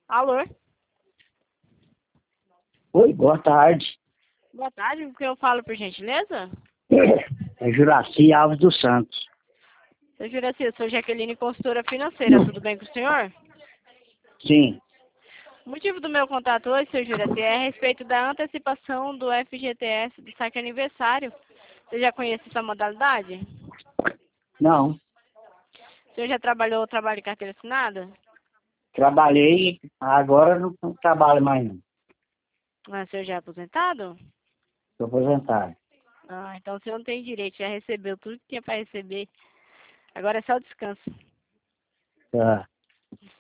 Alô? Oi, boa tarde. Boa tarde, o que eu falo, por gentileza? É Juraci Alves dos Santos. Seu Juraci, eu sou Jaqueline, consultora financeira, tudo bem com o senhor? Sim. O motivo do meu contato hoje, seu Juraci, é a respeito da antecipação do FGTS do saque aniversário. Você já conhece essa modalidade? Não. O senhor já trabalhou ou trabalha em carteira assinada? Trabalhei, agora não trabalho mais não. Ah, o senhor já é aposentado? Estou aposentado. Ah, então o senhor não tem direito, já recebeu tudo que tinha para receber. Agora é só descanso. Tá.